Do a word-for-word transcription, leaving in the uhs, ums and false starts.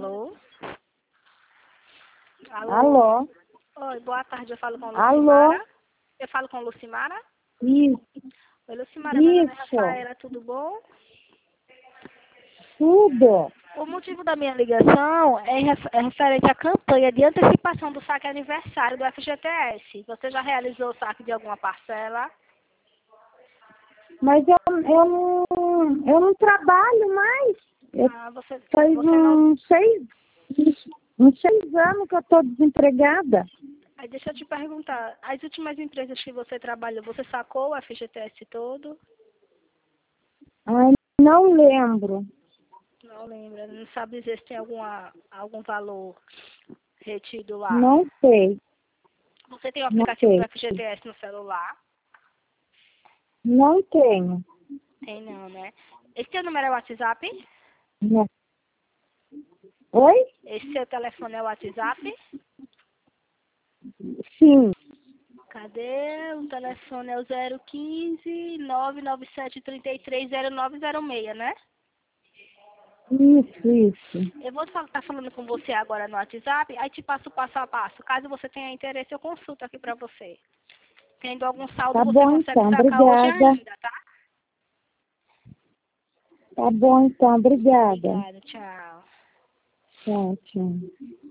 Alô? Alô? Alô? Oi, boa tarde, eu falo com Alô? Lucimara. Eu falo com Lucimara? Isso. Oi, Lucimara, meu nome é Isso. Rafaela, tudo bom? Tudo. O motivo da minha ligação é, ref- é referente à campanha de antecipação do saque aniversário do F G T S. Você já realizou o saque de alguma parcela? Mas eu, eu, não, eu não trabalho mais. Eu, Ah, você, faz você não... uns seis, uns seis anos que eu estou desempregada. Aí deixa eu te perguntar, as últimas empresas que você trabalhou, você sacou o F G T S todo? Ai, não lembro. Não lembra, não sabe dizer se tem alguma, algum valor retido lá. Não sei. Você tem o Não aplicativo do sei. F G T S no celular? Não tenho. Tem não, né? Esse seu número é o WhatsApp? Não. Oi? Esse seu telefone é o WhatsApp? Sim. Cadê? O telefone é o zero um cinco, nove nove sete três três zero nove zero seis, né? Isso, isso. Eu vou estar falando com você agora no WhatsApp, aí te passo o passo a passo. Caso você tenha interesse, eu consulto aqui pra você. Tendo algum saldo, Tá você bom, consegue então. sacar hoje Obrigada. ainda, tá? Tá bom, então. Obrigada. Obrigada, tchau. Tchau, tchau.